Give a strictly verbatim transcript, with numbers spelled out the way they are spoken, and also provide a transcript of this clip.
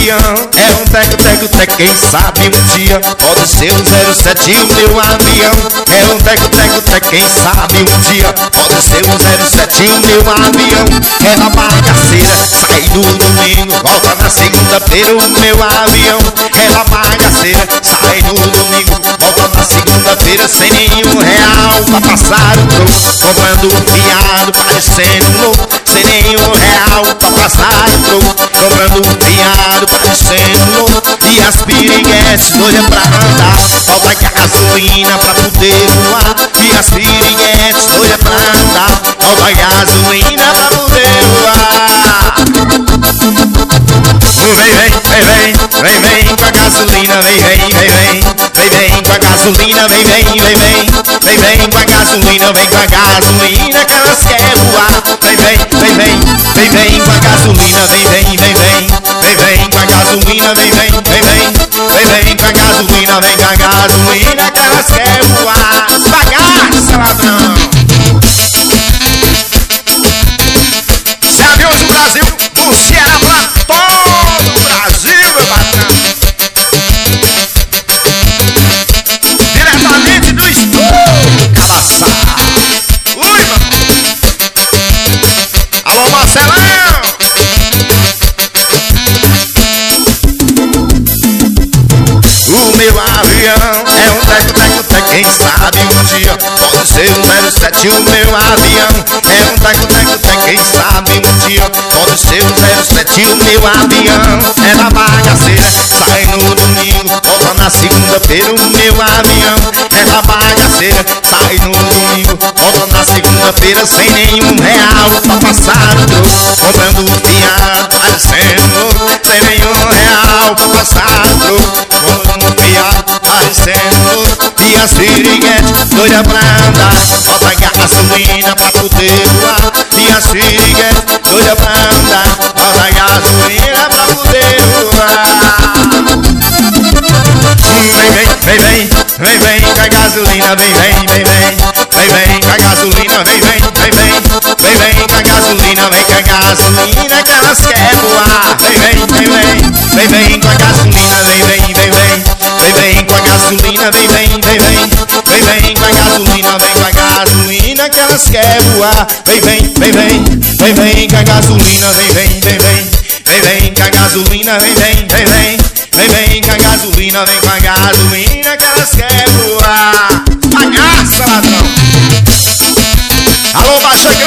avião é um teco, teco, teco, quem sabe um dia pode ser o zero sete, o meu avião é um teco, teco, teco, quem sabe um dia pode ser o zero sete, o meu avião é uma bagaceira, sai no domingo, volta na segunda-feira, o meu avião é uma bagaceira, sai no domingo, volta na segunda-feira, sem nenhum real pra passar o troco, comprando um fiado, parecendo louco, sem nenhum real pra passar o troco, comprando um fiado, parecendo louco, e as piriguetes doidas pra andar, falta gasolina pra poder voar, e as piriguetes doidas pra andar, falta gasolina pra poder voar. Vem, vem, vem, vem, vem, vem com a gasolina, vem, vem, vem, vem, vem, vem com a gasolina, vem, vem, vem, vem, vem, vem com a gasolina, vem com a gasolina que elas querem voar, vem, vem, vem, vem, vem, vem com a gasolina, vem, vem, vem, vem, vem, vem com a gasolina, vem, vem, vem, vem, vem, vem com a gasolina, vem com a gasolina que elas querem voar, bagaça, ladrão. Cê aviões do Brasil, do Ceará pra todo o Brasil, meu patrão. Diretamente do estúdio Calaçá. Ui, mano. Alô, Marcelão. O meu avião é um teco, teco, teco, quem sabe um dia pode ser um zero sete, o meu avião é um teco, teco, teco, quem sabe um dia pode ser um zero sete, o meu avião é na bagaceira, sai no domingo, volta na segunda-feira, o meu avião é na bagaceira, sai no domingo, volta na segunda-feira, sem nenhum real pra passar o troco, comprando um fiado, parecendo louco, sem nenhum real pra passar o troco, comprando um fiado, parecendo louco, e as piriguetes doida pra andar, falta gasolina pra poder voar, e as piriguetes doida pra andar, falta gasolina pra poder voar. Vem, vem, vem, vem, vem, vem com a gasolina, vem, vem, vem, vem, vem, vem com a gasolina, vem, vem, vem, vem, vem, vem com a gasolina, vem com a gasolina que elas querem voar, vem, vem, vem, vem, vem, vem com a gasolina, vem, vem, vem, vem, vem, vem com a gasolina, vem, vem, vem, vem, vem, vem com a gasolina, vem com a gasolina que elas querem voar, vem, vem, vem, vem, vem, vem com a gasolina, vem, vem, vem, vem, vem, vem com a gasolina, vem, vem, vem, vem, vem, vem com a gasolina, vem com a gasolina que elas querem voar, bagaça, ladrão. Alô, Baixa Grande.